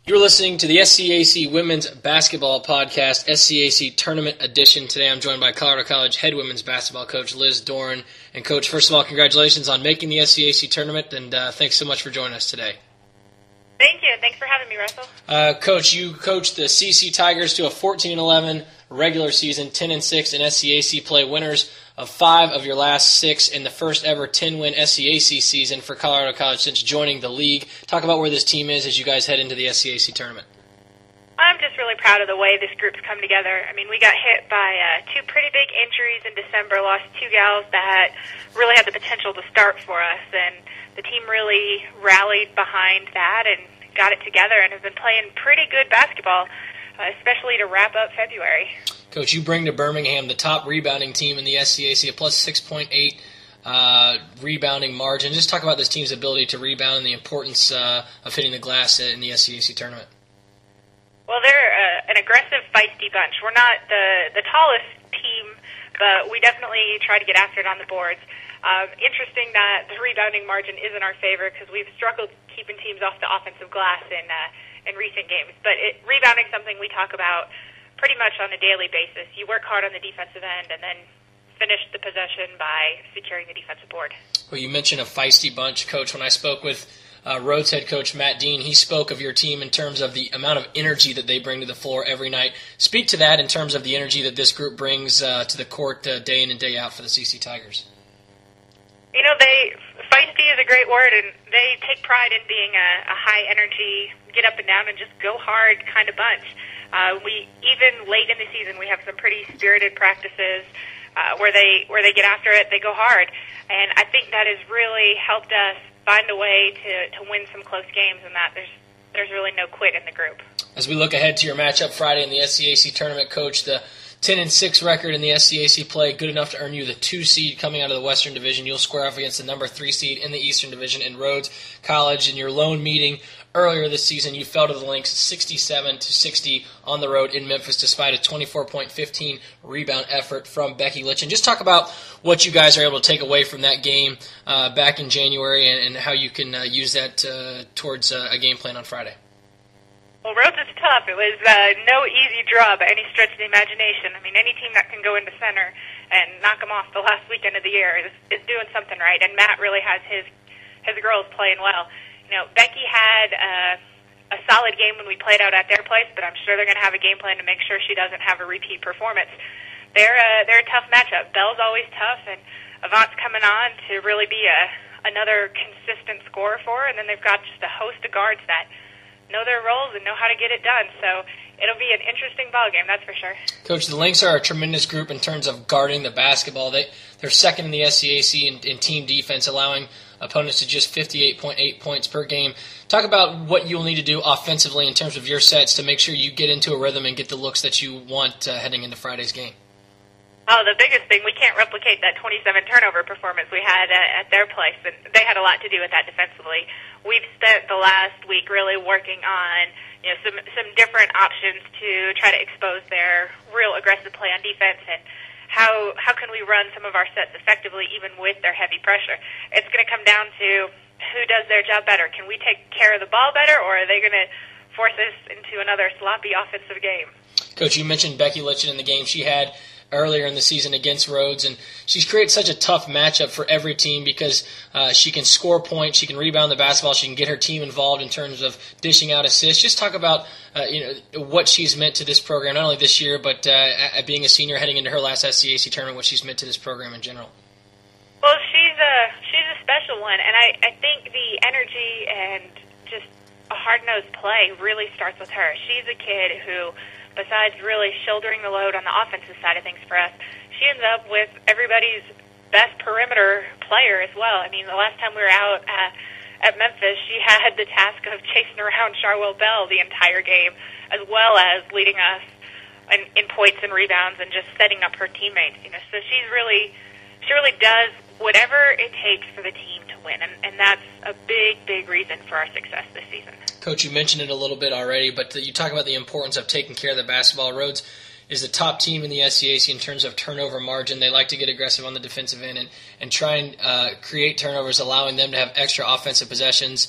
You're listening to the SCAC Women's Basketball Podcast, SCAC Tournament Edition. Today I'm joined by Colorado College head women's basketball coach Liz Doran. And Coach, first of all, congratulations on making the SCAC Tournament, and thanks so much for joining us today. Thank you. Thanks for having me, Russell. Coach, you coached the CC Tigers to a 14-11 regular season, 10-6 in SCAC play, winners of 5 of your last 6 in the first ever 10-win SCAC season for Colorado College since joining the league. Talk about where this team is as you guys head into the SCAC tournament. I'm just really proud of the way this group's come together. I mean, we got hit by 2 pretty big injuries in December, lost 2 gals that really had the potential to start for us, and the team really rallied behind that and got it together and have been playing pretty good basketball, especially to wrap up February. Coach, you bring to Birmingham the top rebounding team in the SCAC, a plus 6.8 rebounding margin. Just talk about this team's ability to rebound and the importance of hitting the glass in the SCAC tournament. Well, they're an aggressive, feisty bunch. We're not the tallest team, but we definitely try to get after it on the boards. Interesting that the rebounding margin is in our favor because we've struggled keeping teams off the offensive glass in recent games. But rebounding is something we talk about pretty much on a daily basis. You work hard on the defensive end and then finish the possession by securing the defensive board. Well, you mentioned a feisty bunch, Coach. When I spoke with Rhodes head coach Matt Dean, he spoke of your team in terms of the amount of energy that they bring to the floor every night. Speak to that in terms of the energy that this group brings to the court day in and day out for the CC Tigers. You know, feisty is a great word, and they take pride in being a high-energy, get up and down and just go hard kind of bunch. We even late in the season, we have some pretty spirited practices where they get after it, they go hard, and I think that has really helped us find a way to win some close games, and that there's really no quit in the group. As we look ahead to your matchup Friday in the SCAC tournament, Coach, the 10-6 record in the SCAC play, good enough to earn you the 2 seed coming out of the Western Division. You'll square off against the number 3 seed in the Eastern Division in Rhodes College. In your lone meeting earlier this season, you fell to the Lynx 67-60 on the road in Memphis despite a 24.15 rebound effort from Becky Litchen. Just talk about what you guys are able to take away from that game back in January and how you can use that towards a game plan on Friday. Well, Rhodes is tough. It was no easy draw by any stretch of the imagination. I mean, any team that can go into center and knock them off the last weekend of the year is doing something right, and Matt really has his girls playing well. You know, Becky had a solid game when we played out at their place, but I'm sure they're going to have a game plan to make sure she doesn't have a repeat performance. They're a tough matchup. Belle's always tough, and Avant's coming on to really be another consistent scorer for her, and then they've got just a host of guards that know their roles and know how to get it done. So it'll be an interesting ballgame, that's for sure. Coach, the Lynx are a tremendous group in terms of guarding the basketball. They're second in the SCAC in team defense, allowing opponents to just 58.8 points per game. Talk about what you'll need to do offensively in terms of your sets to make sure you get into a rhythm and get the looks that you want heading into Friday's game. Oh, the biggest thing, we can't replicate that 27 turnover performance we had at their place, and they had a lot to do with that defensively. We've spent the last week really working on some different options to try to expose their real aggressive play on defense, and how can we run some of our sets effectively even with their heavy pressure. It's going to come down to who does their job better. Can we take care of the ball better, or are they going to force us into another sloppy offensive game? Coach, you mentioned Becky Litchen in the game she had earlier in the season against Rhodes, and she's created such a tough matchup for every team because she can score points, she can rebound the basketball, she can get her team involved in terms of dishing out assists. Just talk about what she's meant to this program, not only this year, but being a senior heading into her last SCAC tournament, what she's meant to this program in general. Well, she's a special one, and I think the energy and just a hard-nosed play really starts with her. She's a kid who, besides really shouldering the load on the offensive side of things for us, she ends up with everybody's best perimeter player as well. I mean, the last time we were out at Memphis, she had the task of chasing around Charwell Bell the entire game, as well as leading us in points and rebounds and just setting up her teammates. So she really does whatever it takes for the team to win, and that's a big, big reason for our success this season. Coach, you mentioned it a little bit already, but you talk about the importance of taking care of the basketball. Rhodes is the top team in the SCAC in terms of turnover margin. They like to get aggressive on the defensive end and try and create turnovers, allowing them to have extra offensive possessions.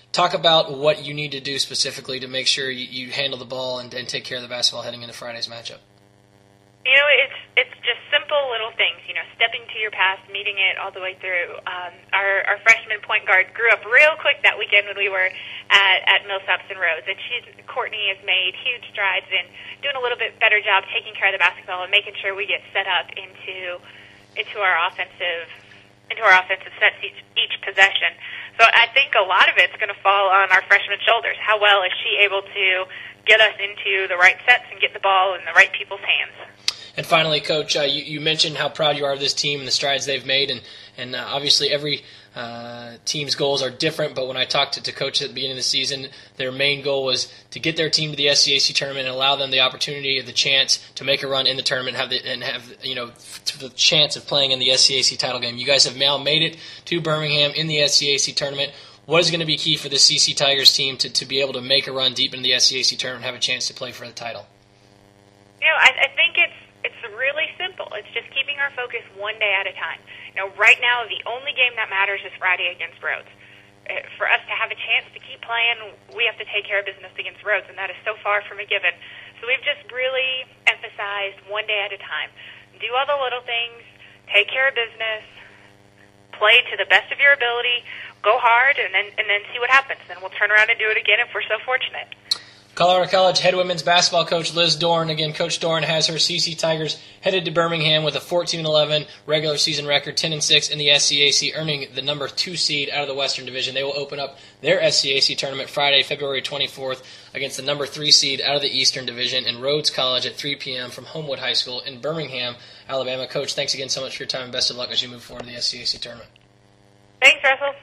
Talk about what you need to do specifically to make sure you handle the ball and take care of the basketball heading into Friday's matchup. It's just simple little things. Stepping to your pass, meeting it all the way through. Our freshman point guard grew up real quick that weekend when we were at Millsaps and Rhodes, and Courtney has made huge strides in doing a little bit better job taking care of the basketball and making sure we get set up into our offensive sets each possession. So I think a lot of it's going to fall on our freshman shoulders. How well is she able to get us into the right sets and get the ball in the right people's hands? And finally, Coach, you mentioned how proud you are of this team and the strides they've made, and obviously every team's goals are different, but when I talked to Coach at the beginning of the season, their main goal was to get their team to the SCAC tournament and allow them the opportunity, the chance to make a run in the tournament and have the chance of playing in the SCAC title game. You guys have now made it to Birmingham in the SCAC tournament. What is going to be key for the CC Tigers team to be able to make a run deep into the SCAC tournament and have a chance to play for the title? I think it's really simple. It's just keeping our focus one day at a time. Right now, the only game that matters is Friday against Rhodes. For us to have a chance to keep playing, we have to take care of business against Rhodes, and that is so far from a given. So we've just really emphasized one day at a time. Do all the little things, take care of business, play to the best of your ability, go hard, and then see what happens. Then we'll turn around and do it again if we're so fortunate. Colorado College head women's basketball coach Liz Dorn. Again, Coach Dorn has her CC Tigers headed to Birmingham with a 14-11 regular season record, 10-6 in the SCAC, earning the number 2 seed out of the Western Division. They will open up their SCAC tournament Friday, February 24th, against the number 3 seed out of the Eastern Division in Rhodes College at 3 p.m. from Homewood High School in Birmingham, Alabama. Coach, thanks again so much for your time, and best of luck as you move forward to the SCAC tournament. Thanks, Russell.